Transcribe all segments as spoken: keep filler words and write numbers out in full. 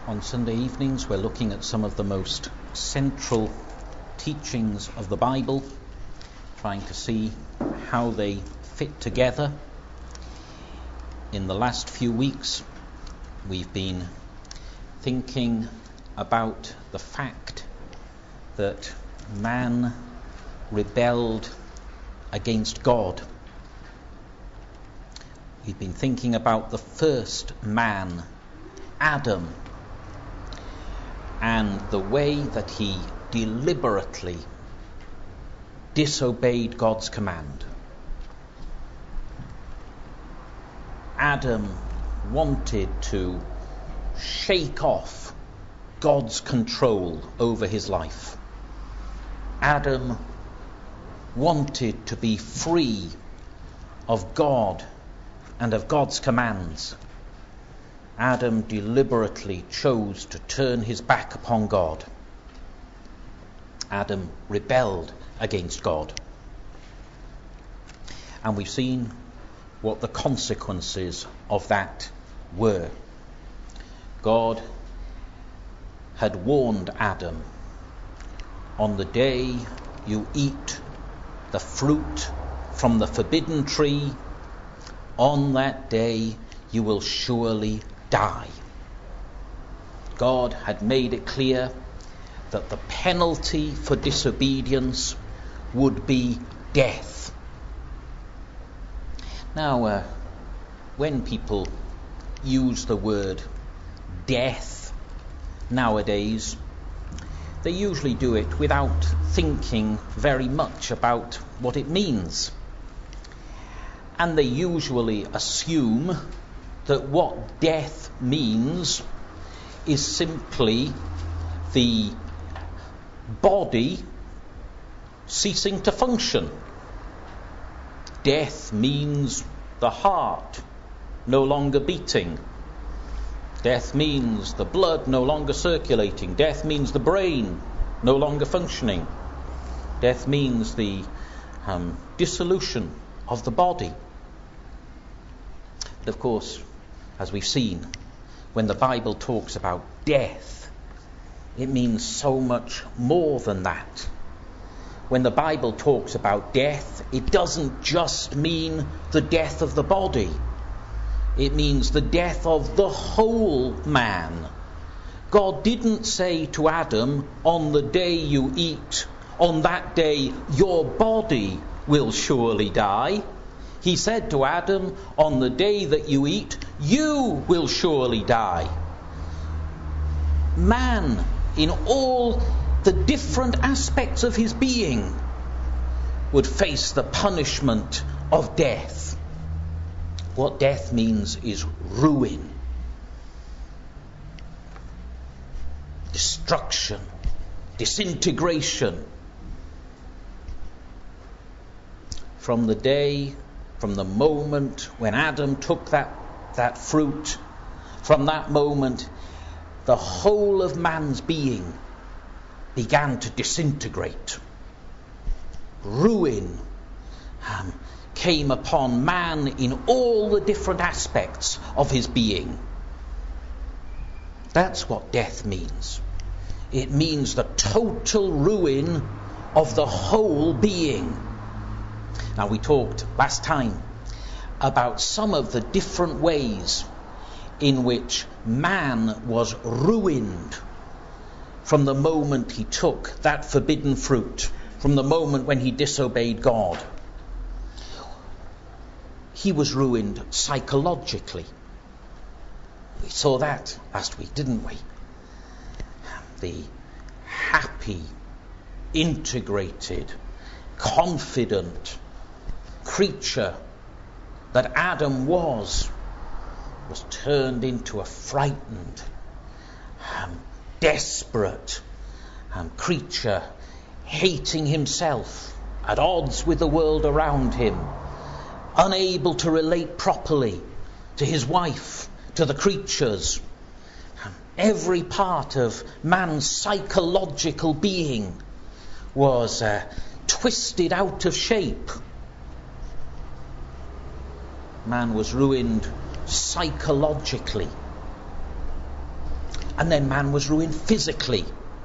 On Sunday evenings we're looking at some of the most central teachings of the Bible, trying to see how they fit together. In the last few weeks we've been thinking about the fact that man rebelled against God. We've been thinking about the first man, Adam, and the way that he deliberately disobeyed God's command. Adam wanted to shake off God's control over his life. Adam wanted to be free of God and of God's commands. Adam deliberately chose to turn his back upon God. Adam rebelled against God. And we've seen what the consequences of that were. God had warned Adam, on the day you eat the fruit from the forbidden tree, on that day you will surely die. God had made it clear that the penalty for disobedience would be death. Now, uh, when people use the word death nowadays, they usually do it without thinking very much about what it means. And they usually assume that what death means is simply the body ceasing to function. Death means the heart no longer beating. Death means the blood no longer circulating. Death means the brain no longer functioning. Death means the um, dissolution of the body. But of course, as we've seen, when the Bible talks about death, it means so much more than that. When the Bible talks about death, it doesn't just mean the death of the body. It means the death of the whole man. God didn't say to Adam, on the day you eat, on that day your body will surely die. He said to Adam, on the day that you eat, you will surely die. Man, in all the different aspects of his being, would face the punishment of death. What death means is ruin, destruction, disintegration. From the day, from the moment when Adam took that, that fruit, from that moment, the whole of man's being began to disintegrate. Ruin um, came upon man in all the different aspects of his being. That's what death means. It means the total ruin of the whole being. Now, we talked last time about some of the different ways in which man was ruined from the moment he took that forbidden fruit, from the moment when he disobeyed God. He was ruined psychologically. We saw that last week, didn't we? The happy, integrated, confident creature that Adam was, was turned into a frightened, um, desperate um, creature, hating himself, at odds with the world around him, unable to relate properly to his wife, to the creatures. Um, every part of man's psychological being was uh, twisted out of shape. Man was ruined psychologically. And then man was ruined physically.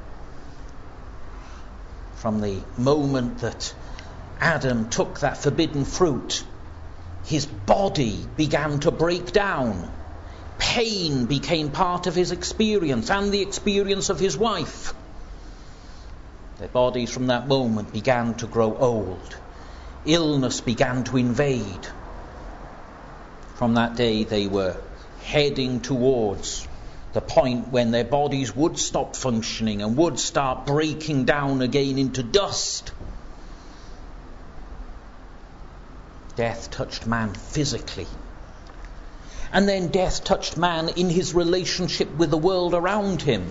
From the moment that Adam took that forbidden fruit, his body began to break down. Pain became part of his experience and the experience of his wife. Their bodies from that moment began to grow old. Illness began to invade. From that day they were heading towards the point when their bodies would stop functioning and would start breaking down again into dust. Death touched man physically. And then death touched man in his relationship with the world around him.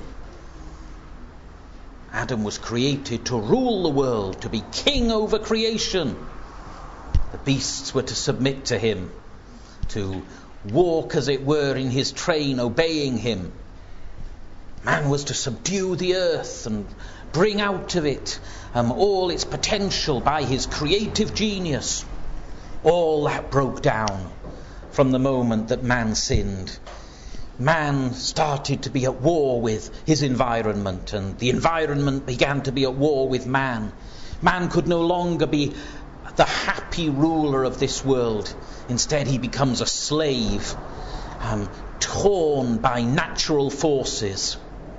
Adam was created to rule the world, to be king over creation. The beasts were to submit to him, to walk, as it were, in his train, obeying him. Man was to subdue the earth and bring out of it um, all its potential by his creative genius. All that broke down from the moment that man sinned. Man started to be at war with his environment, and the environment began to be at war with man. Man could no longer be the happy ruler of this world. Instead, he becomes a slave, um, torn by natural forces.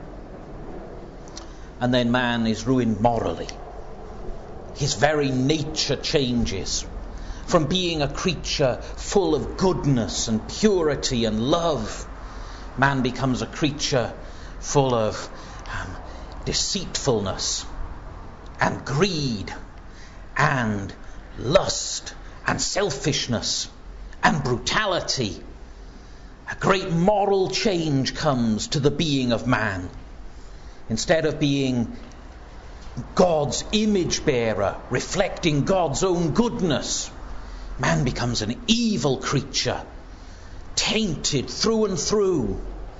And then man is ruined morally. His very nature changes. From being a creature full of goodness and purity and love, man becomes a creature full of um, deceitfulness and greed and lust and selfishness and brutality. A great moral change comes to the being of man. Instead of being God's image bearer, reflecting God's own goodness, man becomes an evil creature, tainted through and through.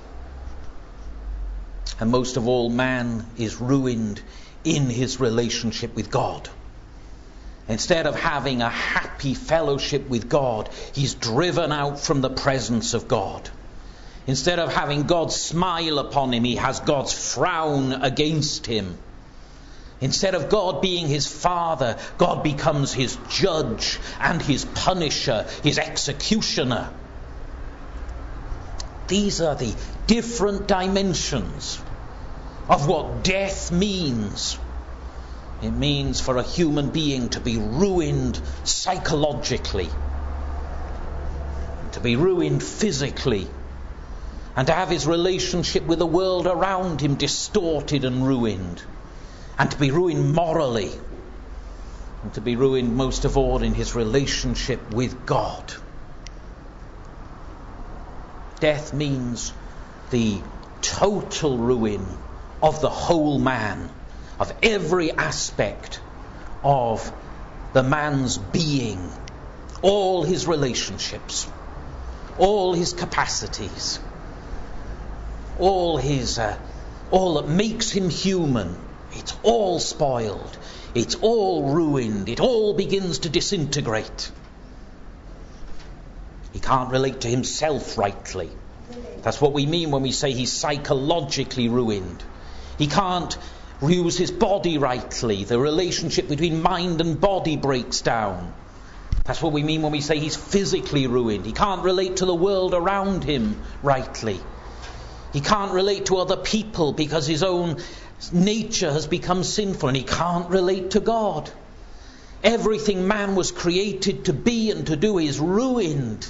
And most of all, man is ruined in his relationship with God. Instead of having a happy fellowship with God, he's driven out from the presence of God. Instead of having God smile upon him, he has God's frown against him. Instead of God being his father, God becomes his judge and his punisher, his executioner. These are the different dimensions of what death means. It means for a human being to be ruined psychologically, to be ruined physically, and to have his relationship with the world around him distorted and ruined, and to be ruined morally, and to be ruined most of all in his relationship with God. Death means the total ruin of the whole man, of every aspect of the man's being, all his relationships, all his capacities, all his, uh, all that makes him human. It's all spoiled. It's all ruined. It all begins to disintegrate. He can't relate to himself rightly. That's what we mean when we say he's psychologically ruined. He can't use his body rightly. The relationship between mind and body breaks down. That's what we mean when we say he's physically ruined. He can't relate to the world around him rightly. He can't relate to other people because his own nature has become sinful, and he can't relate to God. Everything man was created to be and to do is ruined.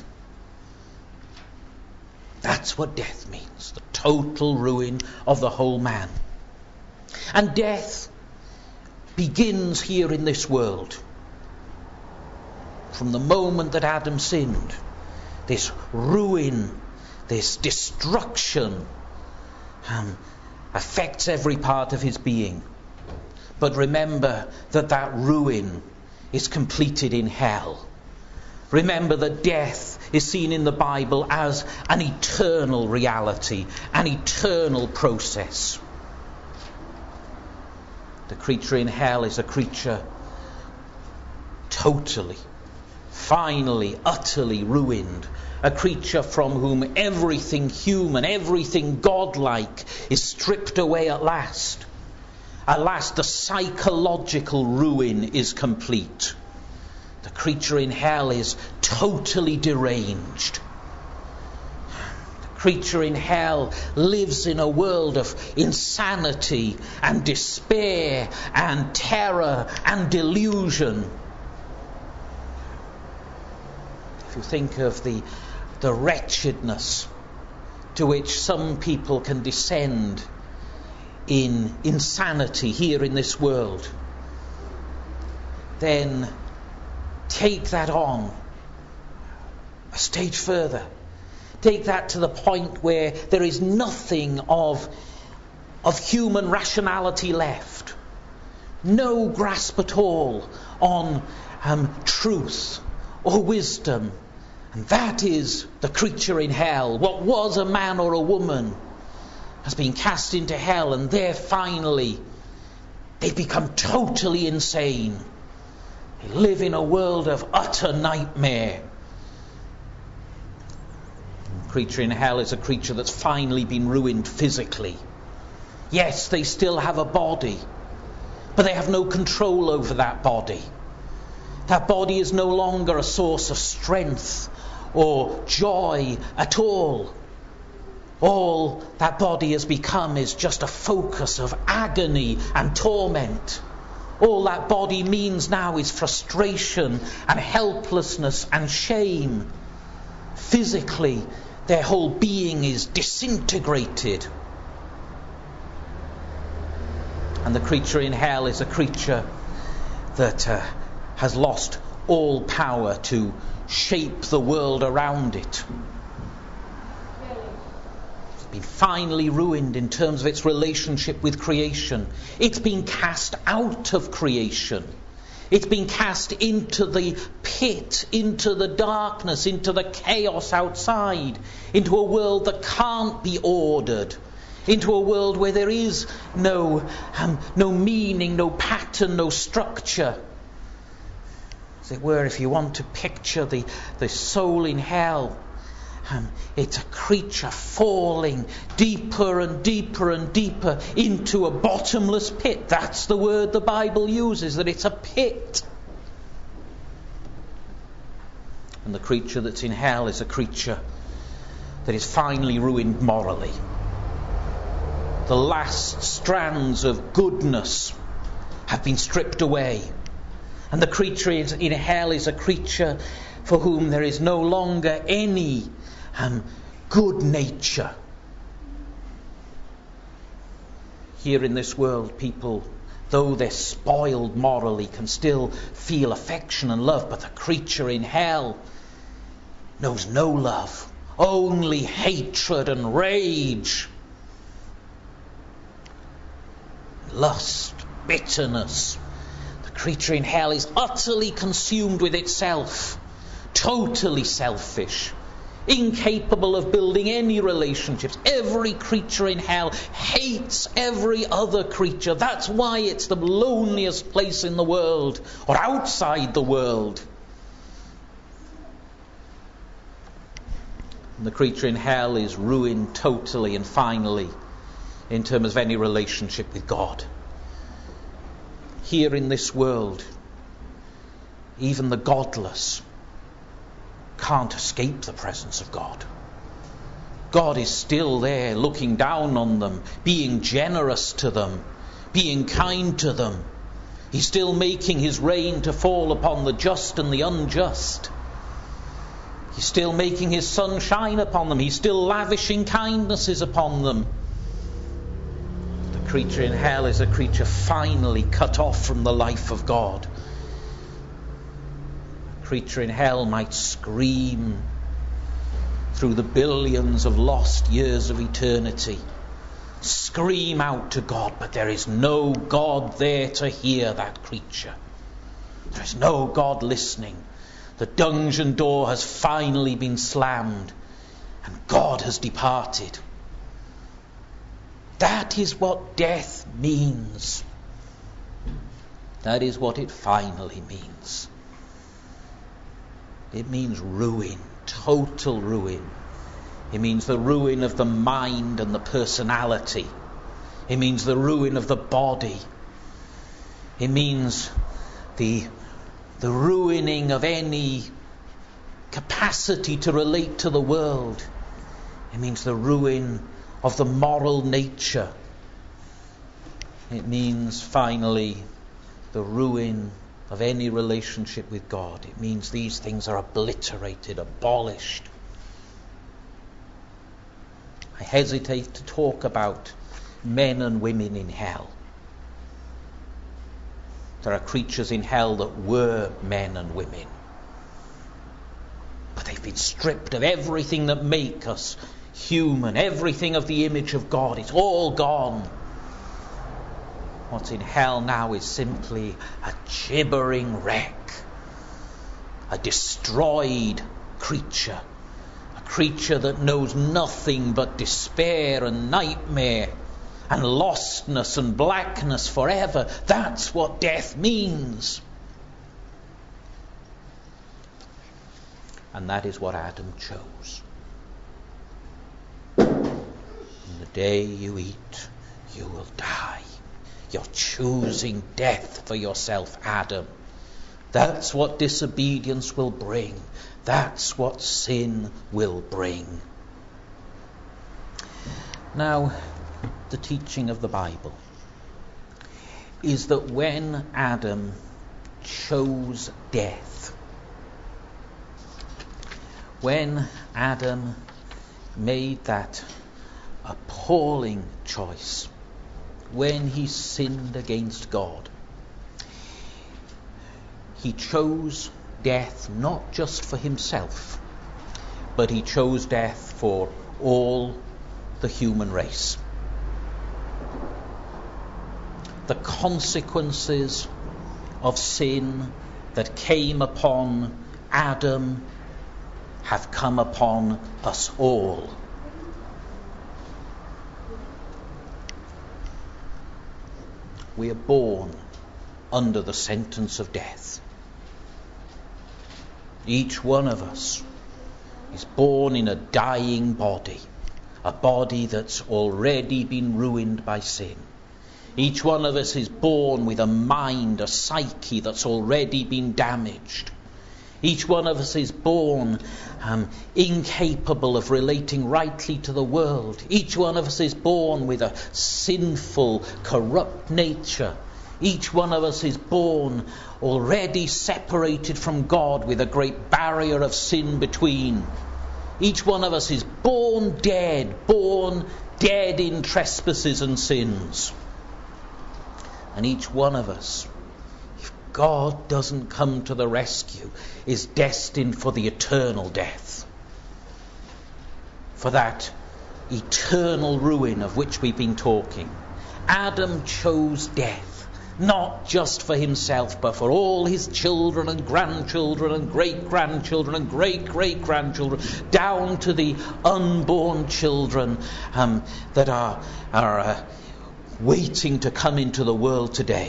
That's what death means, the total ruin of the whole man. And death begins here in this world. From the moment that Adam sinned, this ruin, this destruction um, affects every part of his being. But remember that that ruin is completed in hell. Remember that death is seen in the Bible as an eternal reality, an eternal process. The creature in hell is a creature totally, finally, utterly ruined. A creature from whom everything human, everything godlike is stripped away at last. At last the psychological ruin is complete. The creature in hell is totally deranged. The creature in hell lives in a world of insanity and despair and terror and delusion. If you think of the, the wretchedness to which some people can descend in insanity here in this world, then take that on a stage further. Take that to the point where there is nothing of, of human rationality left. No grasp at all on um, truth or wisdom. And that is the creature in hell. What was a man or a woman has been cast into hell, and there finally they become totally insane. They live in a world of utter nightmare. The creature in hell is a creature that's finally been ruined physically. Yes, they still have a body, but they have no control over that body. That body is no longer a source of strength or joy at all. All that body has become is just a focus of agony and torment. All that body means now is frustration and helplessness and shame. Physically, their whole being is disintegrated. And the creature in hell is a creature that uh, has lost all power to shape the world around it. Been finally ruined in terms of its relationship with creation. It's been cast out of creation. It's been cast into the pit, into the darkness, into the chaos outside, into a world that can't be ordered, into a world where there is no, um, no meaning, no pattern, no structure. As it were, if you want to picture the, the soul in hell, Um, it's a creature falling deeper and deeper and deeper into a bottomless pit. That's the word the Bible uses, that it's a pit. And the creature that's in hell is a creature that is finally ruined morally. The last strands of goodness have been stripped away. And the creature in hell is a creature for whom there is no longer any Um, good nature. Here in this world, people, though they're spoiled morally, can still feel affection and love, but the creature in hell knows no love, only hatred and rage, lust, bitterness. The creature in hell is utterly consumed with itself, totally selfish, incapable of building any relationships. Every creature in hell hates every other creature. That's why it's the loneliest place in the world, or outside the world. And the creature in hell is ruined totally and finally in terms of any relationship with God. Here in this world, even the godless can't escape the presence of God. God is still there, looking down on them, being generous to them, being kind to them. He's still making his rain to fall upon the just and the unjust. He's still making his sun shine upon them. He's still lavishing kindnesses upon them. The creature in hell is a creature finally cut off from the life of God. Creature in hell might scream through the billions of lost years of eternity, scream out to God, but there is no God there to hear that creature. There is no God listening. The dungeon door has finally been slammed and God has departed. That is what death means. That is what it finally means. It means ruin, total ruin. It means the ruin of the mind and the personality. It means the ruin of the body. It means the, the ruining of any capacity to relate to the world. It means the ruin of the moral nature. It means, finally, the ruin of any relationship with God. It means these things are obliterated, abolished. I hesitate to talk about men and women in hell. There are creatures in hell that were men and women, but they've been stripped of everything that makes us human, everything of the image of God. It's all gone. What's in hell now is simply a gibbering wreck, a destroyed creature, a creature that knows nothing but despair and nightmare and lostness and blackness forever. That's what death means. And that is what Adam chose. In the day you eat, you will die. You're choosing death for yourself, Adam. That's what disobedience will bring. That's what sin will bring. Now, the teaching of the Bible is that when Adam chose death, when Adam made that appalling choice, when he sinned against God, he chose death not just for himself, but he chose death for all the human race. The consequences of sin that came upon Adam have come upon us all. We are born under the sentence of death. Each one of us is born in a dying body, a body that's already been ruined by sin. Each one of us is born with a mind, a psyche that's already been damaged. Each one of us is born um, incapable of relating rightly to the world. Each one of us is born with a sinful, corrupt nature. Each one of us is born already separated from God with a great barrier of sin between. Each one of us is born dead, born dead in trespasses and sins. And each one of us, if God doesn't come to the rescue, is destined for the eternal death. For that eternal ruin of which we've been talking. Adam chose death, not just for himself, but for all his children and grandchildren and great-grandchildren and great-great-grandchildren, down to the unborn children um, that are, are uh, waiting to come into the world today.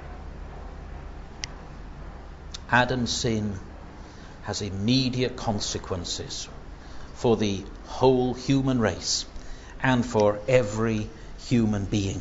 Adam's sin has immediate consequences for the whole human race and for every human being.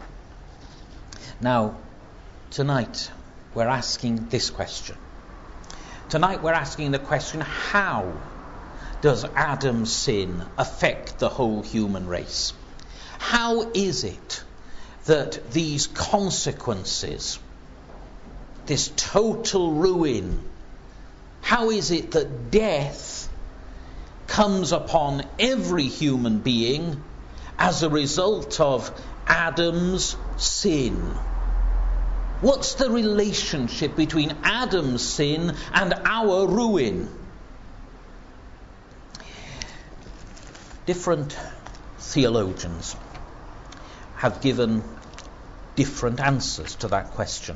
Now, tonight we're asking this question. Tonight we're asking the question, how does Adam's sin affect the whole human race? How is it that these consequences, this total ruin, how is it that death comes upon every human being as a result of Adam's sin? What's the relationship between Adam's sin and our ruin? Different theologians have given different answers to that question.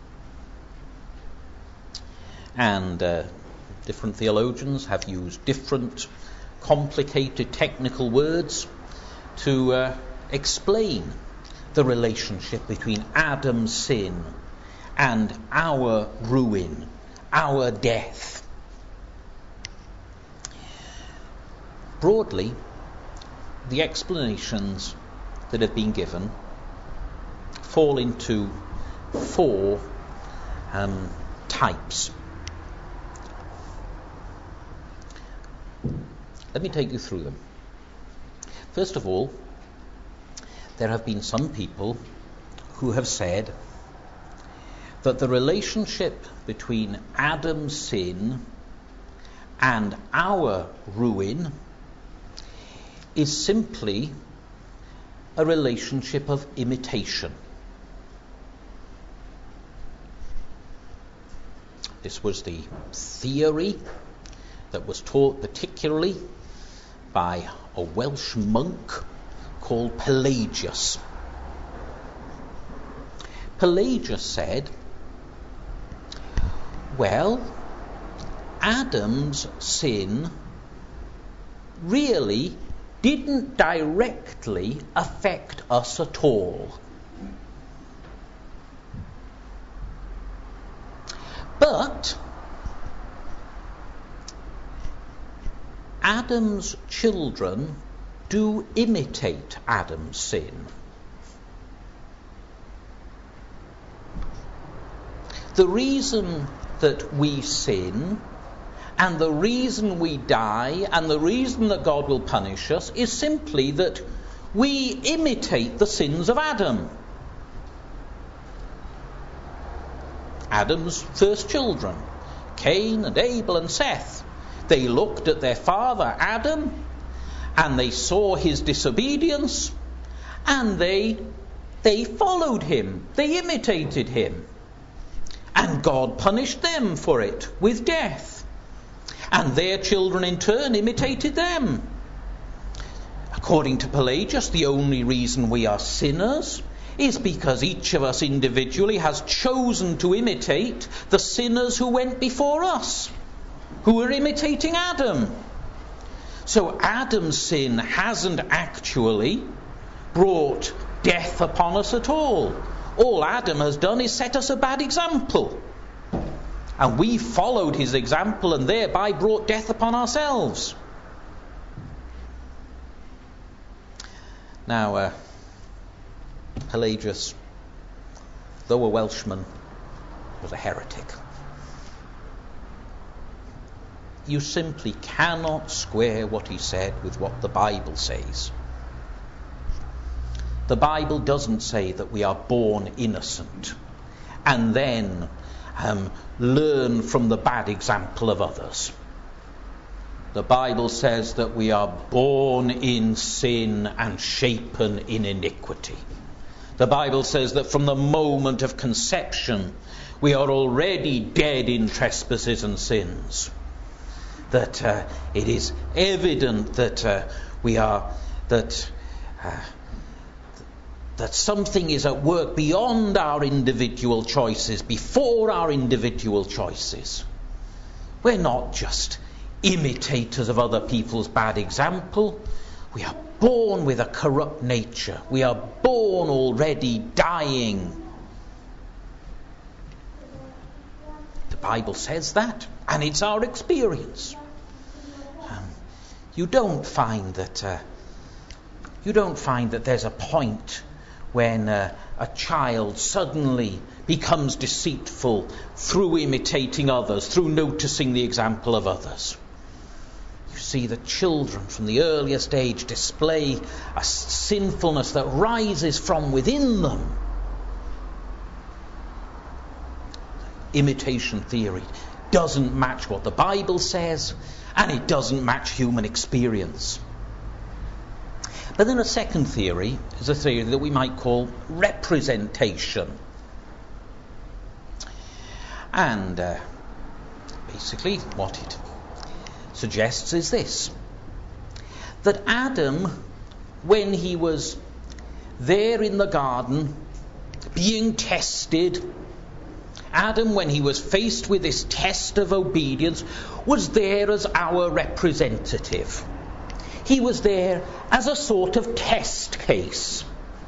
And uh, different theologians have used different complicated technical words to uh, explain the relationship between Adam's sin and our ruin, our death. broadly, the explanations that have been given fall into four um, types. Let me take you through them. First of all, there have been some people who have said that the relationship between Adam's sin and our ruin is simply a relationship of imitation. This was the theory that was taught particularly by a Welsh monk called Pelagius. Pelagius said, well, Adam's sin really didn't directly affect us at all. But Adam's children do imitate Adam's sin. The reason that we sin, and the reason we die, and the reason that God will punish us is simply that we imitate the sins of Adam. Adam's first children, Cain and Abel and Seth, they looked at their father Adam and they saw his disobedience and they they followed him, they imitated him. And God punished them for it with death. And their children in turn imitated them. According to Pelagius, the only reason we are sinners is because each of us individually has chosen to imitate the sinners who went before us, who were imitating Adam. So Adam's sin hasn't actually brought death upon us at all. All Adam has done is set us a bad example. And we followed his example and thereby brought death upon ourselves. Now, uh, Pelagius, though a Welshman, was a heretic. You simply cannot square what he said with what the Bible says. The Bible doesn't say that we are born innocent and then um, learn from the bad example of others. The Bible says that we are born in sin and shapen in iniquity. The Bible says that from the moment of conception we are already dead in trespasses and sins. That uh, it is evident that uh, we are that uh, that something is at work beyond our individual choices, before our individual choices. We're not just imitators of other people's bad example. We are born with a corrupt nature. We are born already dying. The Bible says that, and it's our experience. Um, you don't find that uh, you don't find that there's a point when uh, a child suddenly becomes deceitful through imitating others, through noticing the example of others. You see that children from the earliest age display a sinfulness that rises from within them. Imitation theory doesn't match what the Bible says, and it doesn't match human experience. But then a second theory is a theory that we might call representation. And uh, basically what it suggests is this: that Adam, when he was there in the garden being tested, Adam, when he was faced with this test of obedience, was there as our representative. He was there as a sort of test case.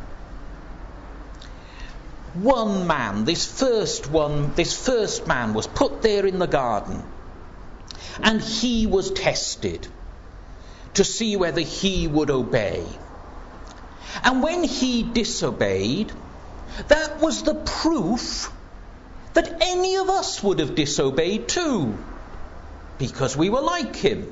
One man, this first one, this first man was put there in the garden, and he was tested to see whether he would obey. And when he disobeyed, that was the proof that any of us would have disobeyed too, because we were like him.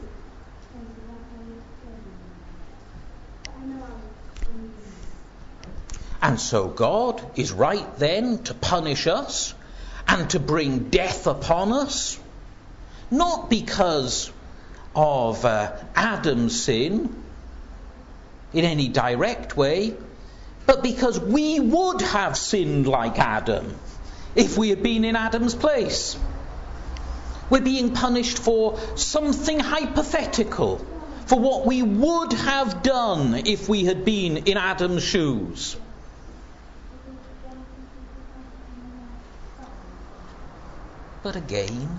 And so God is right then to punish us and to bring death upon us, not because of uh, Adam's sin in any direct way, but because we would have sinned like Adam if we had been in Adam's place. We're being punished for something hypothetical, for what we would have done if we had been in Adam's shoes. But again,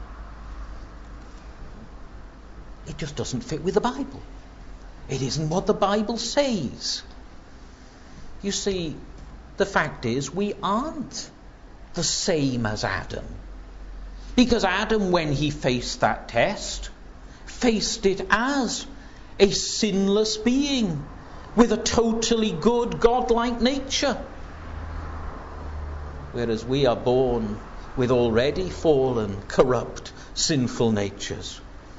it just doesn't fit with the Bible. It isn't what the Bible says. You see, the fact is we aren't the same as Adam. Because Adam, when he faced that test, faced it as a sinless being with a totally good, godlike nature. Whereas we are born with already fallen, corrupt, sinful natures.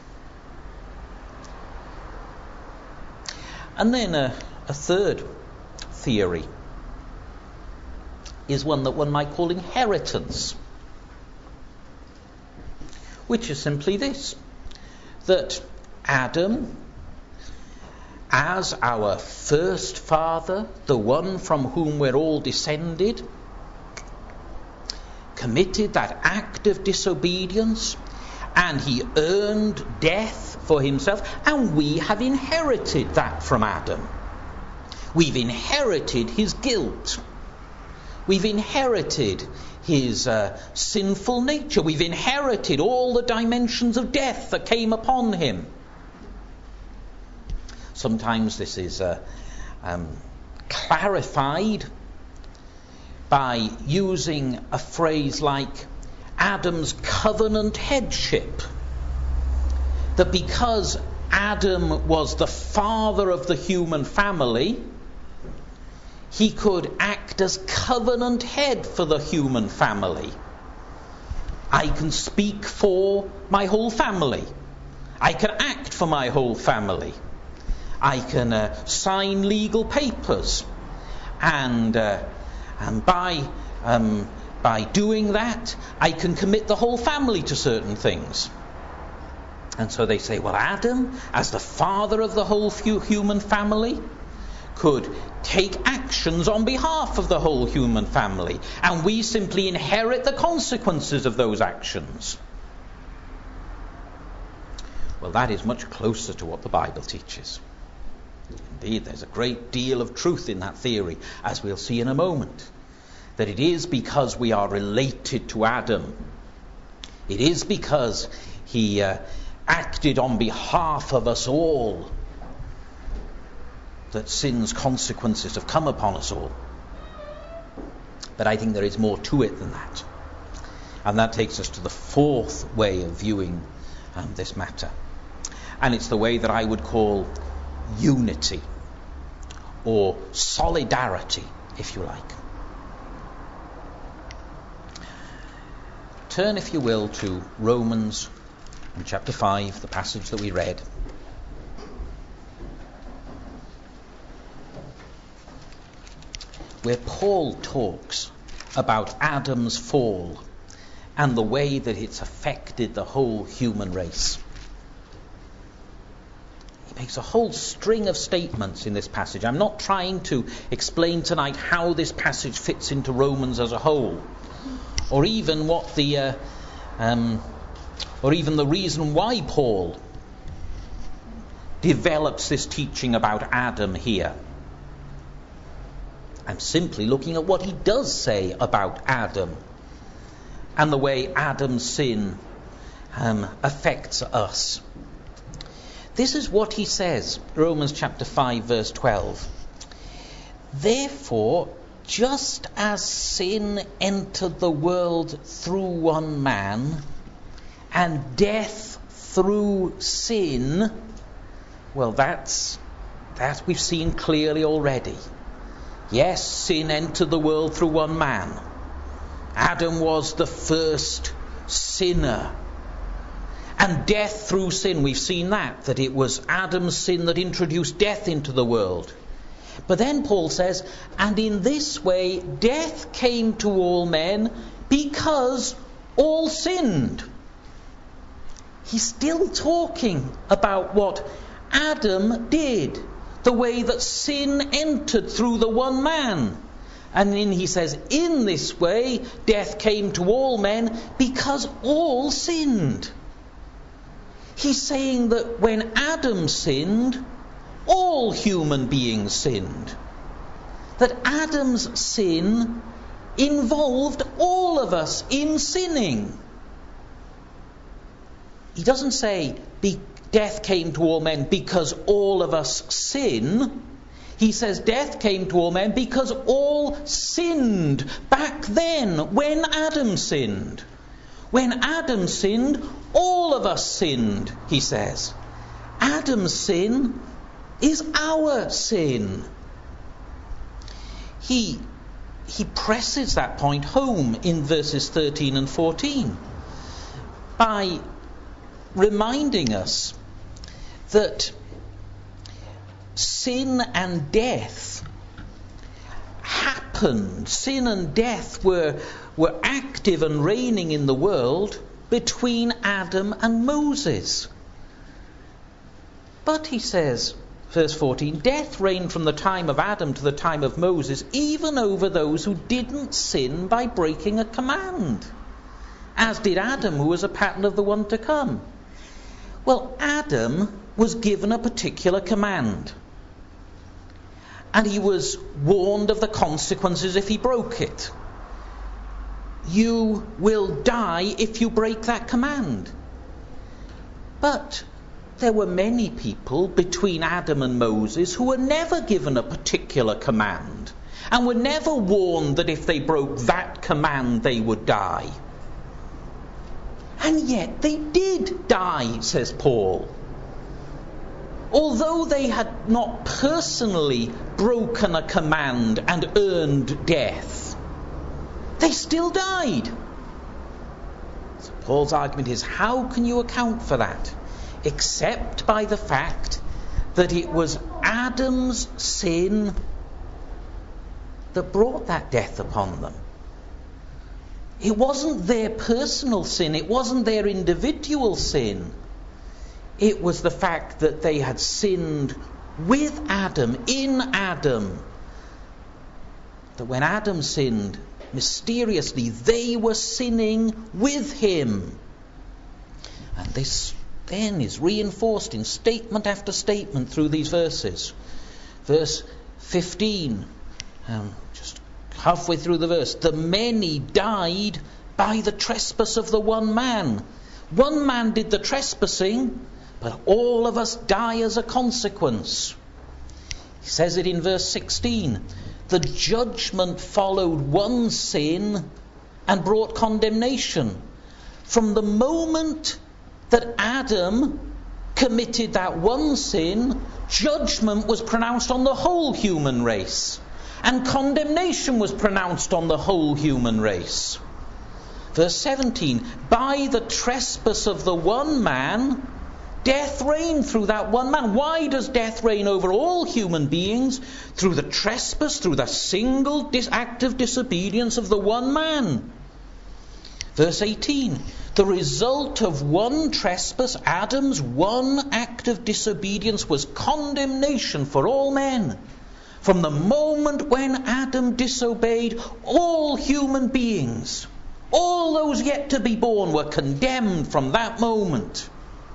And then a, a third theory is one that one might call inheritance, which is simply this, that Adam, as our first father, the one from whom we're all descended, committed that act of disobedience, and he earned death for himself, and we have inherited that from Adam. We've inherited his guilt. We've inherited his uh, sinful nature. We've inherited all the dimensions of death that came upon him. Sometimes this is uh, um, clarified by using a phrase like Adam's covenant headship. That because Adam was the father of the human family, he could act as covenant head for the human family. I can speak for my whole family. I can act for my whole family. I can uh, sign legal papers. And uh, and by um, by doing that, I can commit the whole family to certain things. And so they say, well, Adam, as the father of the whole human family, could take actions on behalf of the whole human family, and we simply inherit the consequences of those actions. Well, that is much closer to what the Bible teaches. Indeed, there's a great deal of truth in that theory, as we'll see in a moment. That it is because we are related to Adam. It is because he uh, acted on behalf of us all that sin's consequences have come upon us all. But I think there is more to it than that. And that takes us to the fourth way of viewing um, this matter. And it's the way that I would call unity, or solidarity, if you like. Turn, if you will, to Romans chapter five, the passage that we read. Where Paul talks about Adam's fall and the way that it's affected the whole human race. He makes a whole string of statements in this passage. I'm not trying to explain tonight how this passage fits into Romans as a whole, or even what the, uh, um, or even the reason why Paul develops this teaching about Adam here. I'm simply looking at what he does say about Adam and the way Adam's sin um, affects us. This is what he says, Romans chapter five, verse twelve. Therefore, just as sin entered the world through one man, and death through sin, Well, that's that we've seen clearly already. Yes, sin entered the world through one man. Adam was the first sinner. And death through sin, we've seen that, that it was Adam's sin that introduced death into the world. But then Paul says, and in this way death came to all men because all sinned. He's still talking about what Adam did, the way that sin entered through the one man. And then he says, in this way death came to all men because all sinned. He's saying that when Adam sinned, all human beings sinned. That Adam's sin involved all of us in sinning. He doesn't say be, death came to all men because all of us sin. He says death came to all men because all sinned back then when Adam sinned. When Adam sinned, all of us sinned, he says. Adam's sin is our sin. He, he presses that point home in verses thirteen and fourteen by reminding us that sin and death happened. Sin and death were, were active and reigning in the world between Adam and Moses. But he says, verse fourteen, death reigned from the time of Adam to the time of Moses, even over those who didn't sin by breaking a command, as did Adam, who was a pattern of the one to come. Well, Adam was given a particular command, and he was warned of the consequences if he broke it. You will die if you break that command. But there were many people between Adam and Moses who were never given a particular command, and were never warned that if they broke that command they would die. And yet they did die, says Paul. Although they had not personally broken a command and earned death, they still died. So Paul's argument is, how can you account for that? Except by the fact that it was Adam's sin that brought that death upon them. It wasn't their personal sin. It wasn't their individual sin. It was the fact that they had sinned with Adam, in Adam. That when Adam sinned, mysteriously, they were sinning with him. And this then is reinforced in statement after statement through these verses. Verse fifteen, um, just halfway through the verse, the many died by the trespass of the one man. One man did the trespassing, but all of us die as a consequence. He says it in verse sixteen. The judgment followed one sin and brought condemnation. From the moment that Adam committed that one sin, judgment was pronounced on the whole human race, and condemnation was pronounced on the whole human race. Verse seventeen, by the trespass of the one man, death reigned through that one man. Why does death reign over all human beings? Through the trespass, through the single dis- act of disobedience of the one man. Verse eighteen, the result of one trespass, Adam's one act of disobedience, was condemnation for all men. From the moment when Adam disobeyed, all human beings, all those yet to be born, were condemned from that moment.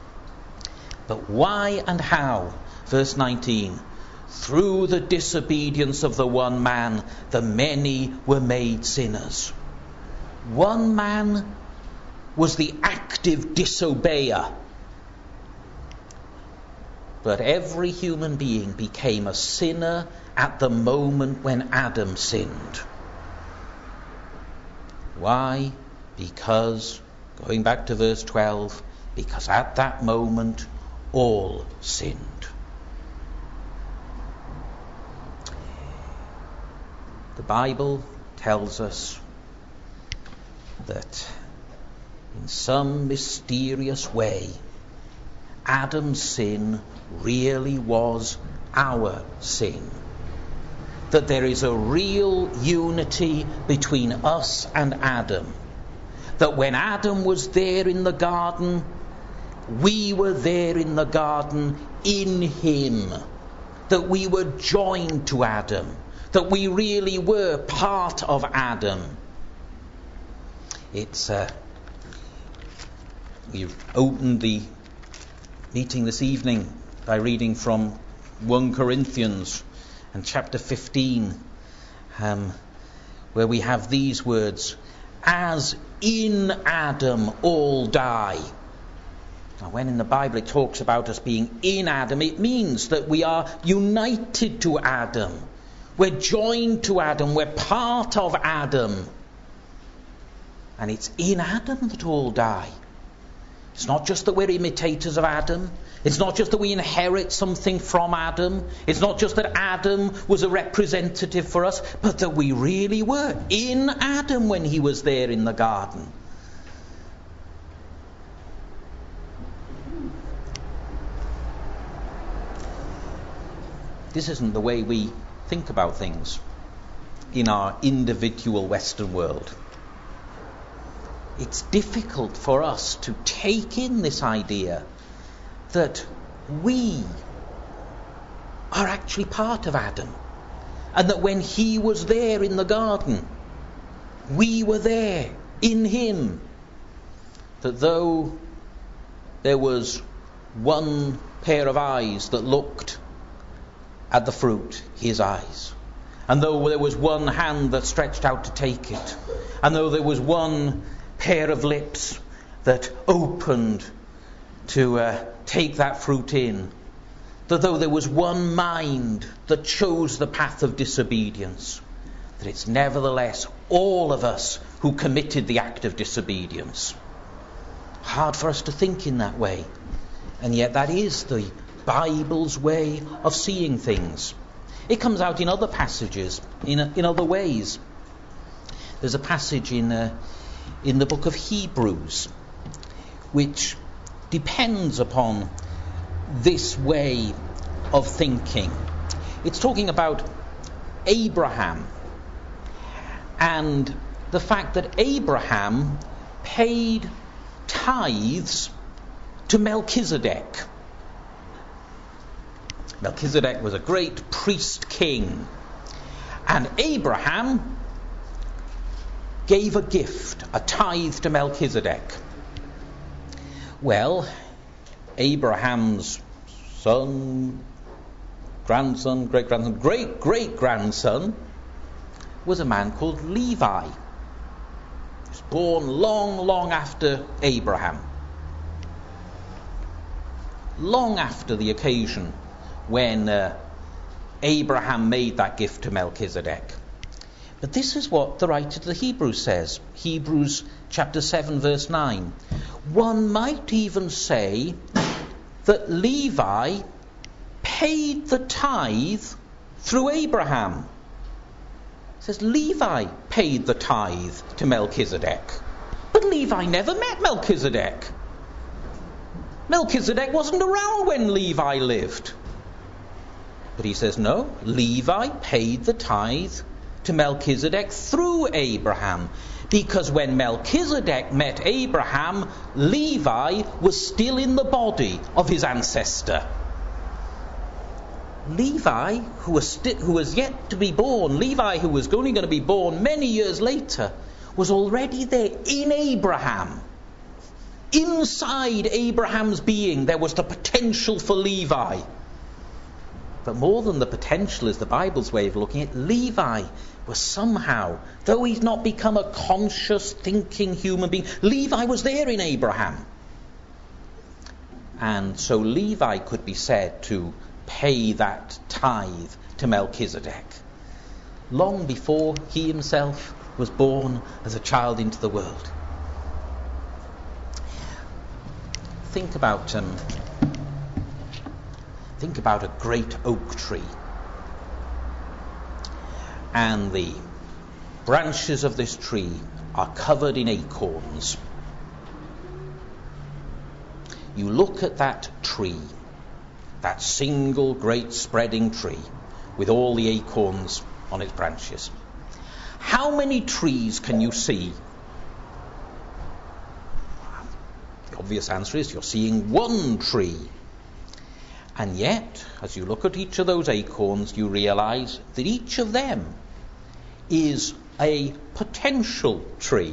But why and how? Verse nineteen. Through the disobedience of the one man, the many were made sinners. One man was the active disobeyer. But every human being became a sinner at the moment when Adam sinned. Why? Because, going back to verse twelve, because at that moment all sinned. The Bible tells us that in some mysterious way, Adam's sin really was our sin. That there is a real unity between us and Adam. That when Adam was there in the garden, we were there in the garden in him. That we were joined to Adam. That we really were part of Adam. It's uh, we opened the meeting this evening by reading from First Corinthians and chapter fifteen, um, where we have these words, as in Adam all die. Now, when in the Bible it talks about us being in Adam, it means that we are united to Adam. We're joined to Adam. We're part of Adam. And it's in Adam that all die. It's not just that we're imitators of Adam. It's not just that we inherit something from Adam. It's not just that Adam was a representative for us, but that we really were in Adam when he was there in the garden. This isn't the way we think about things in our individual Western world. It's difficult for us to take in this idea that we are actually part of Adam, and that when he was there in the garden, we were there in him. That though there was one pair of eyes that looked at the fruit, his eyes, and though there was one hand that stretched out to take it, and though there was one pair of lips that opened to uh, take that fruit in, that though there was one mind that chose the path of disobedience, that it's nevertheless all of us who committed the act of disobedience. Hard for us to think in that way, and yet that is the Bible's way of seeing things. It comes out in other passages, in in other ways. There's a passage in uh, in the book of Hebrews which depends upon this way of thinking. It's talking about Abraham and the fact that Abraham paid tithes to Melchizedek. Melchizedek was a great priest king, and Abraham gave a gift, a tithe to Melchizedek. Well, Abraham's son, grandson, great-grandson, great-great-grandson was a man called Levi. He was born long, long after Abraham. Long after the occasion when uh, Abraham made that gift to Melchizedek. But this is what the writer to the Hebrews says. Hebrews chapter seven verse nine. One might even say that Levi paid the tithe through Abraham. It says Levi paid the tithe to Melchizedek. But Levi never met Melchizedek. Melchizedek wasn't around when Levi lived. But he says, no, Levi paid the tithe to Melchizedek through Abraham. Because when Melchizedek met Abraham, Levi was still in the body of his ancestor. Levi, who was, sti- who was yet to be born, Levi, who was only going to be born many years later, was already there in Abraham. Inside Abraham's being, there was the potential for Levi. But more than the potential is the Bible's way of looking at it, Levi was somehow, though he's not become a conscious, thinking human being, Levi was there in Abraham. And so Levi could be said to pay that tithe to Melchizedek, long before he himself was born as a child into the world. Think about um, think about a great oak tree and the branches of this tree are covered in acorns. You look at that tree, that single great spreading tree with all the acorns on its branches. How many trees can you see? The obvious answer is you're seeing one tree. And yet, as you look at each of those acorns, you realize that each of them is a potential tree.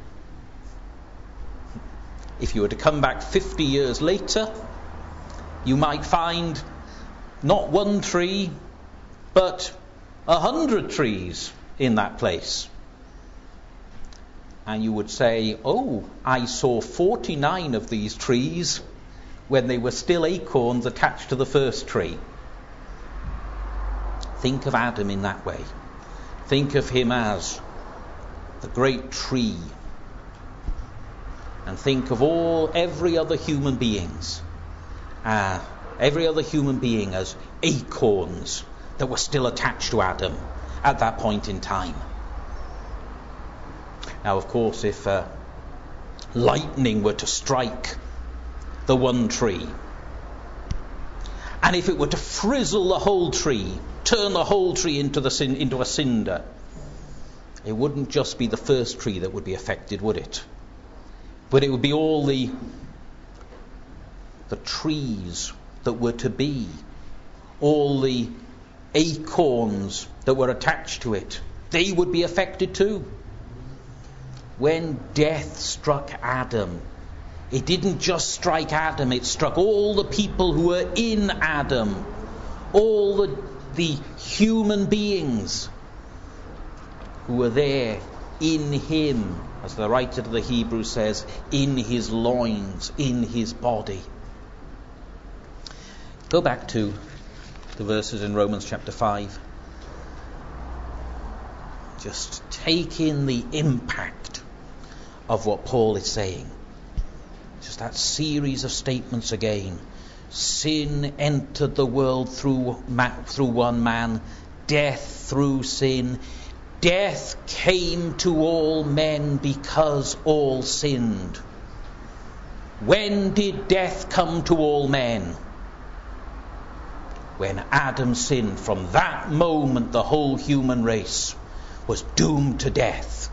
If you were to come back fifty years later, you might find not one tree, but a hundred trees in that place. And you would say, oh, I saw forty-nine of these trees when they were still acorns attached to the first tree. Think of Adam in that way. Think of him as the great tree. And think of all, every other human beings, uh, every other human being as acorns that were still attached to Adam at that point in time. Now, of course, if uh, lightning were to strike the one tree, and if it were to frizzle the whole tree, turn the whole tree into the into a cinder, it wouldn't just be the first tree that would be affected, would it? But it would be all the the trees that were to be, all the acorns that were attached to it. They would be affected too. When death struck Adam, it didn't just strike Adam, it struck all the people who were in Adam, all the, the human beings who were there in him, as the writer to the Hebrews says, in his loins, in his body. Go back to the verses in Romans chapter five. Just take in the impact of what Paul is saying. Just that series of statements again. Sin entered the world through ma- through one man, death through sin. Death came to all men because all sinned. When did death come to all men? When Adam sinned. From that moment, the whole human race was doomed to death.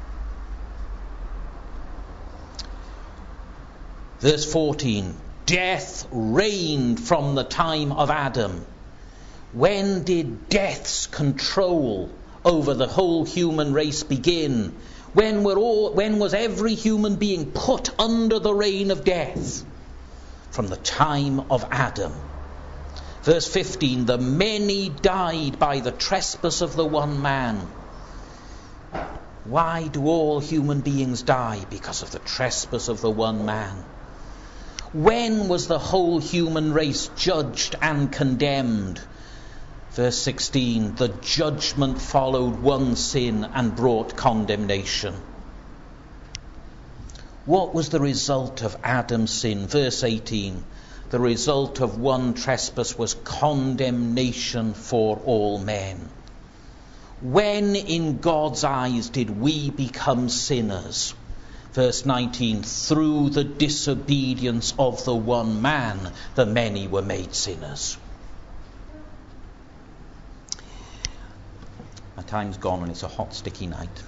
Verse fourteen, death reigned from the time of Adam. When did death's control over the whole human race begin? When were all, when was every human being put under the reign of death? From the time of Adam. Verse fifteen, the many died by the trespass of the one man. Why do all human beings die? Because of the trespass of the one man. When was the whole human race judged and condemned? Verse sixteen, the judgment followed one sin and brought condemnation. What was the result of Adam's sin? Verse eighteen, the result of one trespass was condemnation for all men. When in God's eyes did we become sinners? Verse nineteen, through the disobedience of the one man, the many were made sinners. My time's gone and it's a hot, sticky night.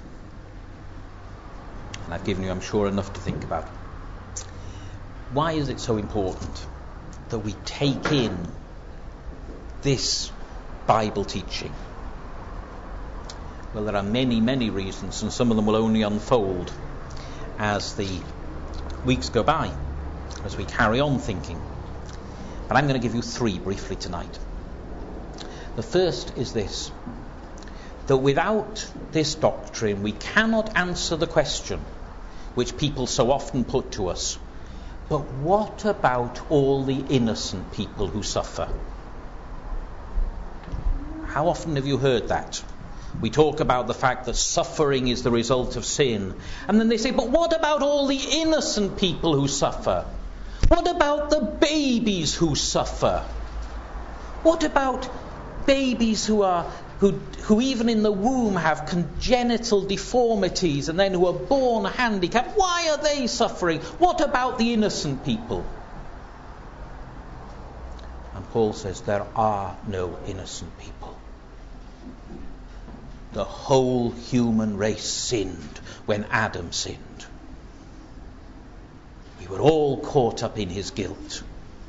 And I've given you, I'm sure, enough to think about. Why is it so important that we take in this Bible teaching? Well, there are many, many reasons, and some of them will only unfold as the weeks go by, as we carry on thinking. But I'm going to give you three briefly tonight. The first is this, that without this doctrine we cannot answer the question which people so often put to us, but what about all the innocent people who suffer? How often have you heard that? We talk about the fact that suffering is the result of sin. And then they say, but what about all the innocent people who suffer? What about the babies who suffer? What about babies who are who, who even in the womb have congenital deformities and then who are born handicapped. Why are they suffering? What about the innocent people? And Paul says there are no innocent people. The whole human race sinned when Adam sinned. We were all caught up in his guilt.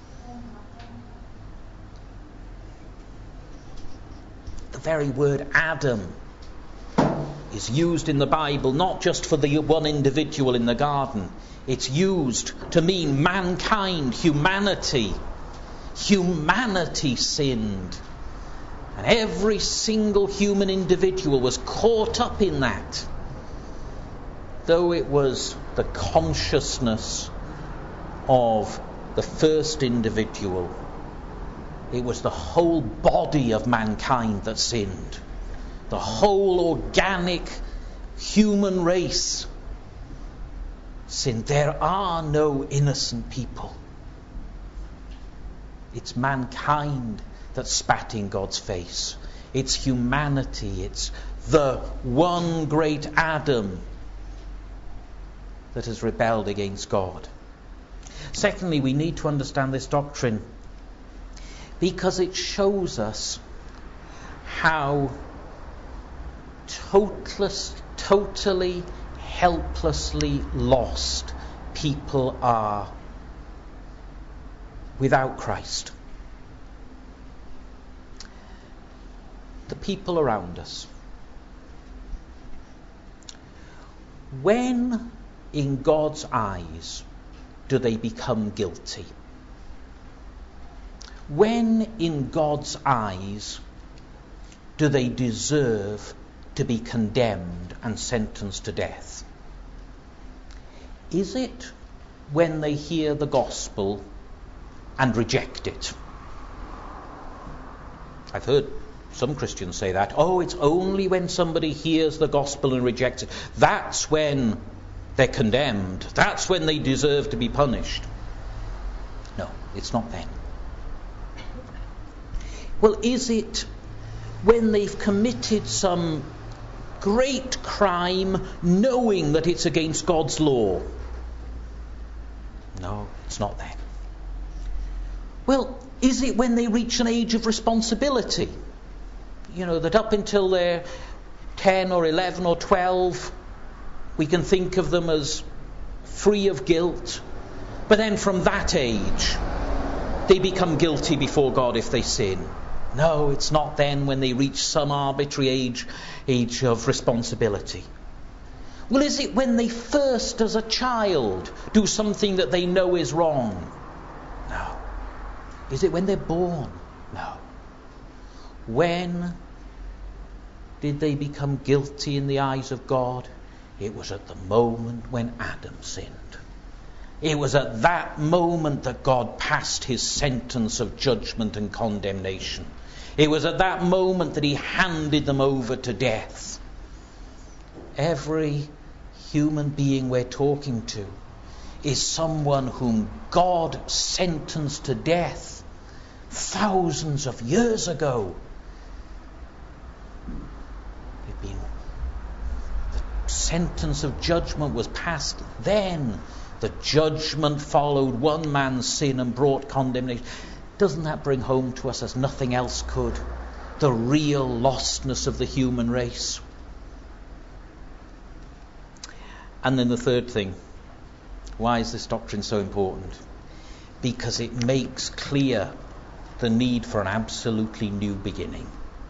The very word Adam is used in the Bible not just for the one individual in the garden. It's used to mean mankind, humanity. Humanity sinned. And every single human individual was caught up in that. Though it was the consciousness of the first individual, it was the whole body of mankind that sinned. The whole organic human race sinned. There are no innocent people. It's mankind that spat in God's face. It's humanity. It's the one great Adam that has rebelled against God. Secondly, we need to understand this doctrine because it shows us how totless, totally, helplessly lost people are without Christ. The people around us. When in God's eyes do they become guilty? When in God's eyes do they deserve to be condemned and sentenced to death? Is it when they hear the gospel and reject it? I've heard some Christians say that. Oh, it's only when somebody hears the gospel and rejects it. That's when they're condemned. That's when they deserve to be punished. No, it's not then. Well, is it when they've committed some great crime knowing that it's against God's law? No, it's not then. Well, is it when they reach an age of responsibility? You know, that up until they're ten or eleven or twelve, we can think of them as free of guilt. But then from that age, they become guilty before God if they sin. No, it's not then when they reach some arbitrary age, age of responsibility. Well, is it when they first, as a child, do something that they know is wrong? No. Is it when they're born? No. When did they become guilty in the eyes of God? It was at the moment when Adam sinned. It was at that moment that God passed his sentence of judgment and condemnation. It was at that moment that he handed them over to death. Every human being we're talking to is someone whom God sentenced to death thousands of years ago. They've been, the sentence of judgment was passed then. The judgment followed one man's sin and brought condemnation. Doesn't that bring home to us, as nothing else could, the real lostness of the human race? And then the third thing, why is this doctrine so important? Because it makes clear the need for an absolutely new beginning.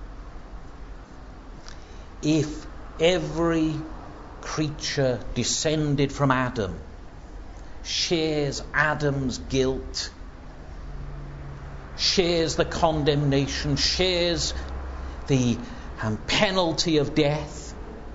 If every creature descended from Adam shares Adam's guilt, shares the condemnation, shares the um, penalty of death,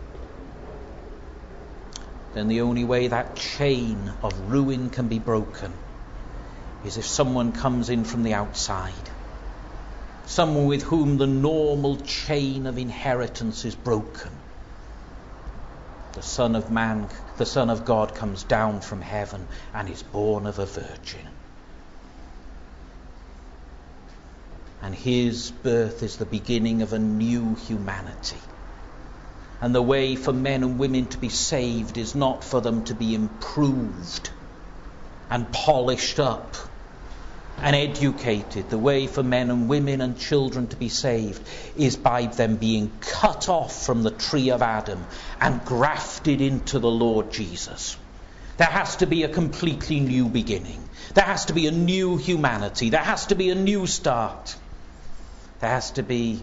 then the only way that chain of ruin can be broken is if someone comes in from the outside, someone with whom the normal chain of inheritance is broken. The Son of Man, the Son of God, comes down from heaven and is born of a virgin. And his birth is the beginning of a new humanity. And the way for men and women to be saved is not for them to be improved and polished up and educated. The way for men and women and children to be saved is by them being cut off from the tree of Adam and grafted into the Lord Jesus. There has to be a completely new beginning. There has to be a new humanity. There has to be a new start. There has to be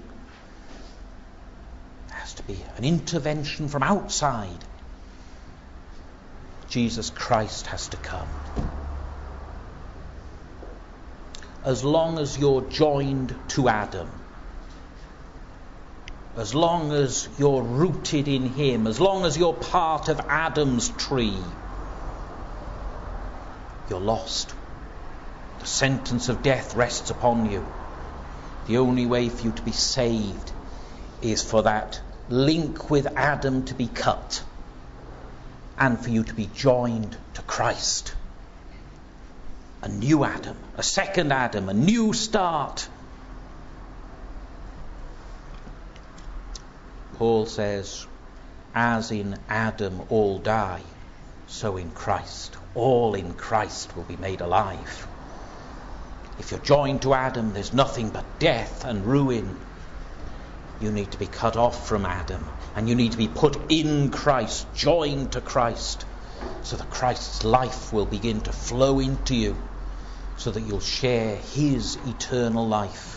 there has to be an intervention from outside. Jesus Christ has to come. As long as you're joined to Adam, as long as you're rooted in him, as long as you're part of Adam's tree, you're lost. The sentence of death rests upon you. The only way for you to be saved is for that link with Adam to be cut and for you to be joined to Christ. A new Adam, a second Adam, a new start. Paul says, as in Adam all die, so in Christ. All in Christ will be made alive. If you're joined to Adam, there's nothing but death and ruin. You need to be cut off from Adam, and you need to be put in Christ, joined to Christ, so that Christ's life will begin to flow into you, so that you'll share his eternal life.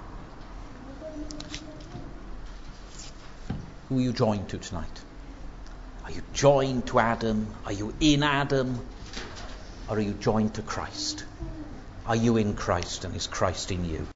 Who are you joined to tonight? Are you joined to Adam? Are you in Adam? Or are you joined to Christ? Are you in Christ, and is Christ in you?